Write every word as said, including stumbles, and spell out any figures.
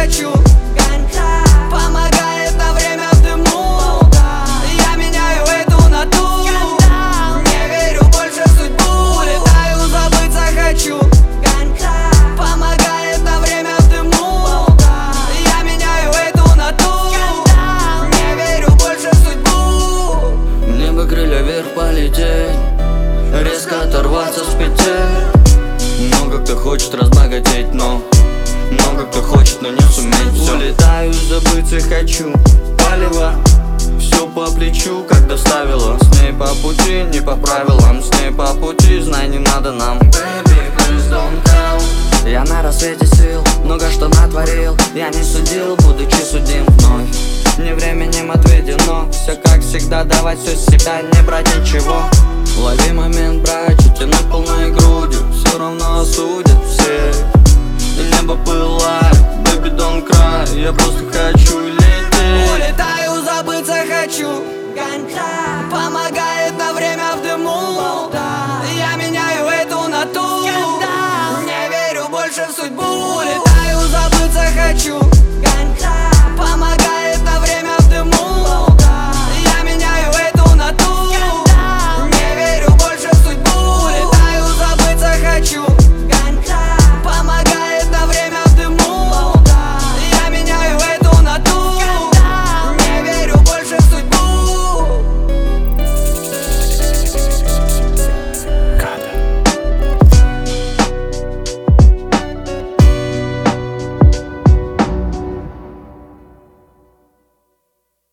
хочу. Помогает на время в дыму. Я меняю эту натуру. Не верю больше в судьбу. Улетаю, забыться хочу. Помогает на время в дыму. Я меняю эту натуру. Не верю больше в судьбу. Мне бы крылья вверх полететь, резко оторваться с петель. Много кто хочет разбогатеть, но много кто хочет, но не суметь. Все летаю, забыться хочу. Палево, все по плечу, как доставила. С ней по пути, не по правилам. С ней по пути, знай, не надо нам. Baby, please don't come. Я на рассвете сил, много что натворил. Я не судил, будучи судим вновь. Не временем отведено. Все как всегда, давать все с себя, не брать ничего. Лови момент, братья, тянуть полной грудью. Все равно осудят все. И небо пылает, baby don't cry. Я просто хочу лететь. Улетаю, забыться хочу. Помогает на время